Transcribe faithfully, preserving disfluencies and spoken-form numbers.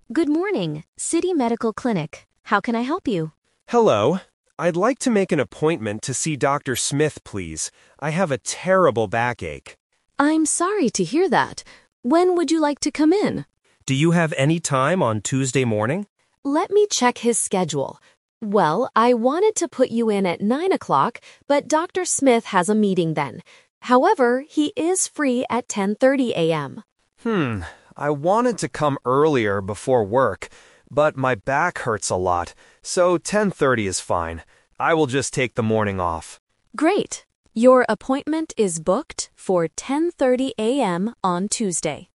Good morning, City Medical Clinic. How can I help you? Hello. I'd like to make an appointment to see Doctor Smith, please. I have a terrible backache. I'm sorry to hear that. When would you like to come in? Do you have any time on Tuesday morning? Let me check his schedule. Well, I wanted to put you in at nine o'clock, but Doctor Smith has a meeting then. However, he is free at ten thirty a.m. Hmm, I wanted to come earlier before work, but my back hurts a lot, so ten thirty is fine. I will just take the morning off. Great. Your appointment is booked for ten thirty a.m. on Tuesday.